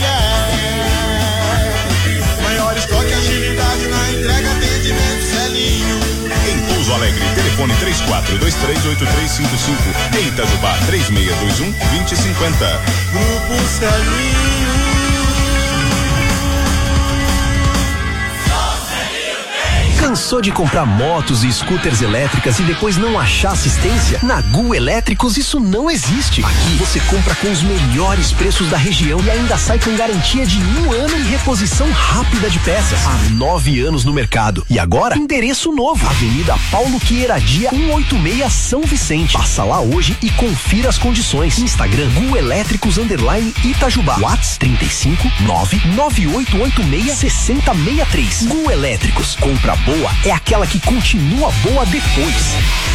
yeah. Maior estoque, agilidade na entrega, atendimento, Selinho. Em Pouso Alegre, telefone 34238355. Em Itajubá, 3621-2050. Grupo Selinho. Cansou de comprar motos e scooters elétricas e depois não achar assistência? Na Gu Elétricos isso não existe. Aqui você compra com os melhores preços da região e ainda sai com garantia de 1 ano e reposição rápida de peças. Há 9 anos no mercado. E agora, endereço novo. Avenida Paulo Queiradia 186 São Vicente. Passa lá hoje e confira as condições. Instagram Gu Elétricos _Itajubá. WhatsApp 35998866063. Gu Elétricos. Compra boa é aquela que continua boa depois.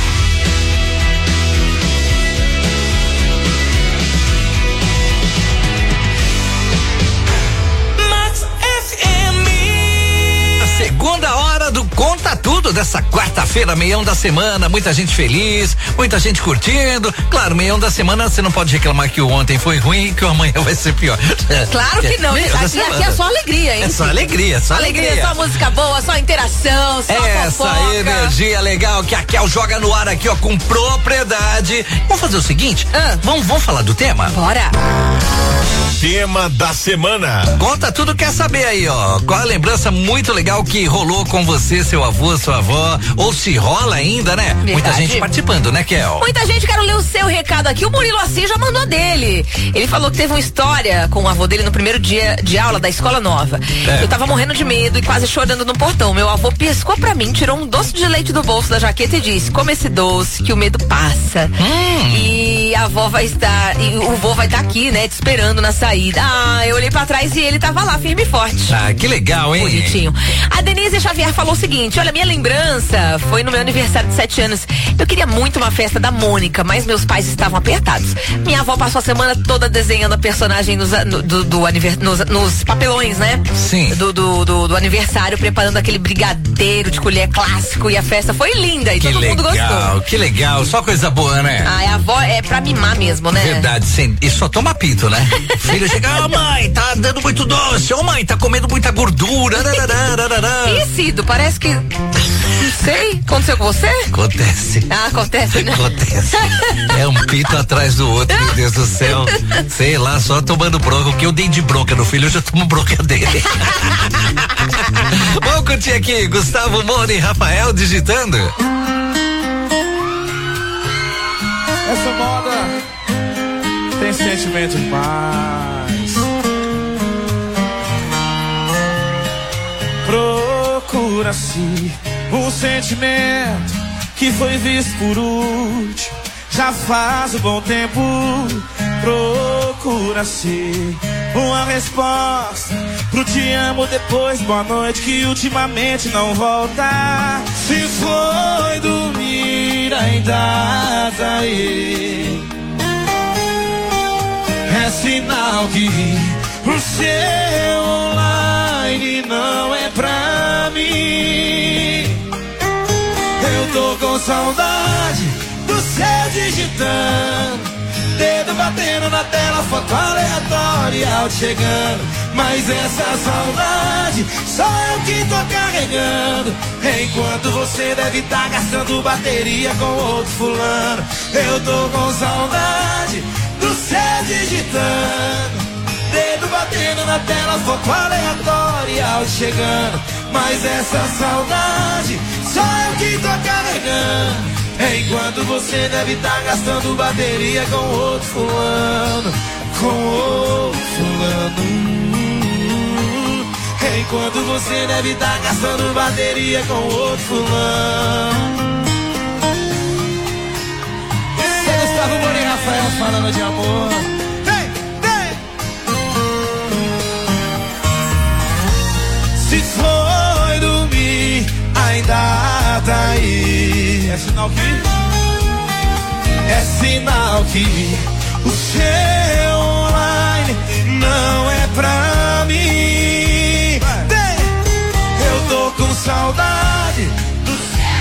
Max FM. A segunda hora do Conta Tudo dessa quarta-feira, meião da semana, muita gente feliz, muita gente curtindo. Claro, meião da semana você não pode reclamar que o ontem foi ruim e que o amanhã vai ser pior. Claro que não, aqui é só alegria, hein? É só alegria, só alegria. Só música boa, só interação, só essa fofoca. Energia legal que a Kel joga no ar aqui, ó, com propriedade. Vamos fazer o seguinte? Vamos falar do tema? Bora! Tema da semana. Conta tudo, quer saber aí, ó. Qual a lembrança muito legal que rolou com você, seu avô, sua avó, ou se rola ainda, né? Verdade. Muita gente participando, né, Kel? Muita gente, quero ler o seu recado aqui. O Murilo Assis já mandou dele. Ele falou que teve uma história com o avô dele no primeiro dia de aula da escola nova. Eu tava morrendo de medo e quase chorando no portão. Meu avô pescou pra mim, tirou um doce de leite do bolso da jaqueta e disse: come esse doce que o medo passa. E a avó vai estar, e o vô vai estar aqui, né, te esperando na saída. Ah, eu olhei pra trás e ele tava lá, firme e forte. Ah, que legal, hein? Bonitinho. A Denise Xavier falou o seguinte: olha, minha lembrança foi no meu aniversário de 7 anos. Eu queria muito uma festa da Mônica, mas meus pais estavam apertados. Minha avó passou a semana toda desenhando a personagem nos papelões, né? Sim. Do aniversário, preparando aquele brigadeiro de colher clássico, e a festa foi linda e que todo mundo gostou. Que legal, só coisa boa, né? Ah, a avó é pra mimar mesmo, né? Verdade, sim. E só toma pito, né? Filho chega, mãe, tá dando muito doce, mãe, tá comendo muita gordura. Ih, Cido, parece que, não sei, aconteceu com você? Acontece. Ah, acontece, né? Acontece. É um pito atrás do outro, meu Deus do céu. Sei lá, só tomando bronca. O que eu dei de bronca no filho, eu já tomo bronca dele. Vamos curtir aqui, Gustavo Mori e Rafael digitando. Essa moda tem sentimento de paz. Procura-se um sentimento que foi visto por último. Já faz um bom tempo. Procura-se uma resposta pro te amo depois, boa noite, que ultimamente não volta. Se foi dormir, ainda tá aí. É sinal que o seu online não é pra mim. Eu tô com saudade do seu digitando, dedo batendo na tela, foto aleatória, áudio chegando. Mas essa saudade só eu que tô carregando, enquanto você deve estar gastando bateria com outro fulano. Eu tô com saudade do céu digitando, dedo batendo na tela, foto aleatória, áudio chegando. Mas essa saudade só eu que tô carregando, enquanto você deve estar gastando bateria com outro fulano. Com outro fulano. Enquanto você deve estar gastando bateria com outro fulano. Gustavo Mori e Rafael falando de amor. Se foi dormir, ainda tá aí. É sinal que O seu online não é pra mim. Eu tô com saudade do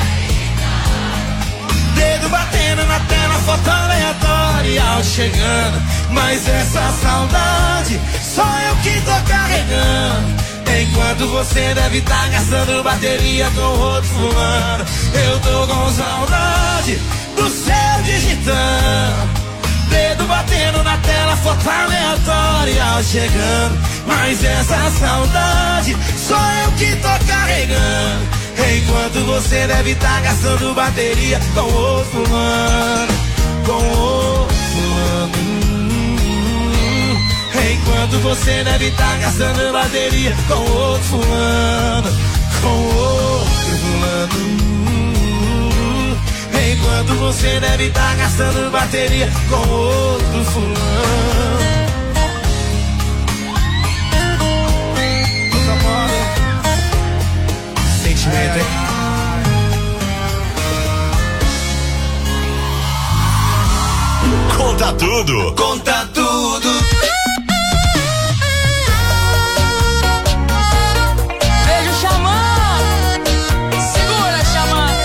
dedo batendo na tela, foto aleatória chegando. Mas essa saudade só eu que tô carregando. Enquanto você deve estar gastando bateria com outro fulano. Eu tô com saudade do seu digitando, dedo batendo na tela, foto aleatória chegando. Mas essa saudade só eu que tô carregando. Enquanto você deve estar gastando bateria com outro fulano. Com outro fulano. Enquanto você deve estar gastando bateria com outro fulano. Com outro fulano. Enquanto você deve estar gastando bateria com outro fulano. Sentimento, hein? Conta tudo. Conta tudo. Beijo chamando. Segura chamando.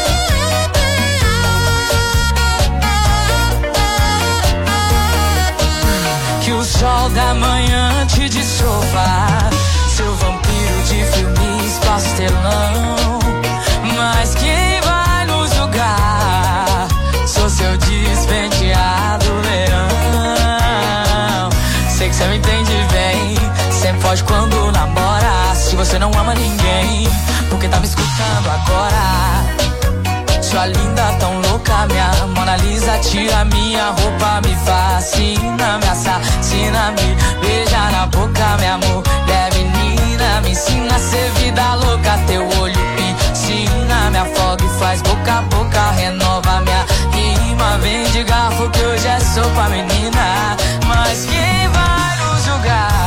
Que o sol da manhã te desova, seu vampiro de filmes pastelão. Mas quem vai nos julgar? Sou seu despenteado verão. Sei que cê me entende bem, sempre foge quando namora. Se você não ama ninguém, porque tá me escutando agora? Sua linda tão louca, minha Mona Lisa, tira minha roupa, me fascina, me assassina, me beija na boca, minha mulher menina, me ensina a ser vida louca, teu olho piscina, me afoga e faz boca a boca, renova minha rima, vem de garfo que hoje é sopa, menina, mas quem vai nos julgar?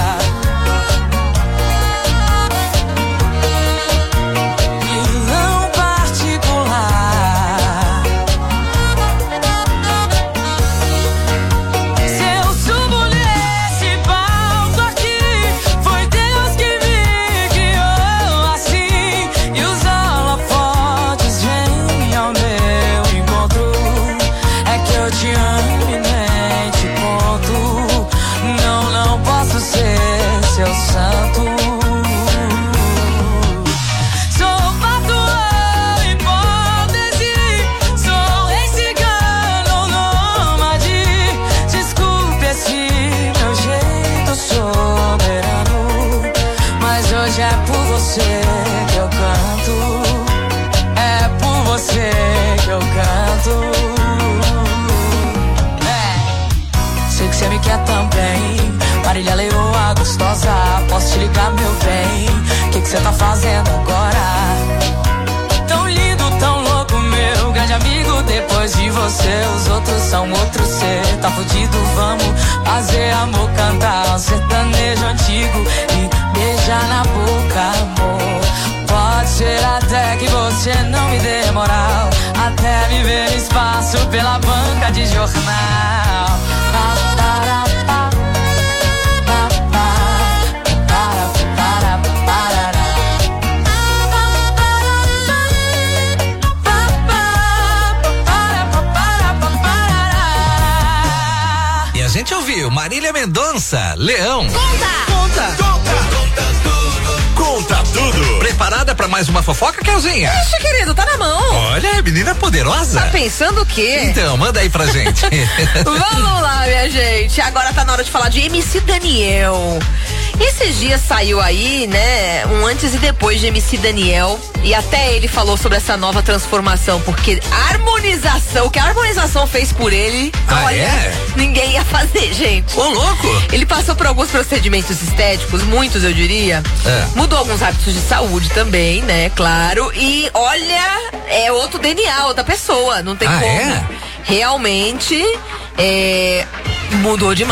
Seu santo, sou patrão, hipótese, sou rei cigano, nômade. Desculpe esse meu jeito soberano, mas hoje é por você que eu canto, é por você que eu canto. Sei que você me quer também, Marília Leoa gostosa, posso te ligar, meu bem? Que cê tá fazendo agora? Tão lindo, tão louco, meu grande amigo. Depois de você, os outros são outros. Cê tá fudido, vamos fazer amor, cantar um sertanejo antigo e beijar na boca, amor. Pode ser até que você não me dê moral, até me ver no espaço pela banca de jornal. E a gente ouviu Marília Mendonça, Leão. Conta tudo. Preparada pra mais uma fofoca, Kelzinha? Ixi, querido, tá na mão. Olha, menina poderosa. Tá pensando o quê? Então, manda aí pra gente. Vamos lá, minha gente. Agora tá na hora de falar de MC Daniel. Esses dias saiu aí, né, um antes e depois de MC Daniel, e até ele falou sobre essa nova transformação, porque a harmonização, o que a harmonização fez por ele, olha, ninguém ia fazer, gente. Ô, louco! Ele passou por alguns procedimentos estéticos, muitos eu diria, mudou alguns hábitos de saúde também, né, claro, e olha, é outro DNA, outra pessoa, não tem como. Realmente, mudou demais.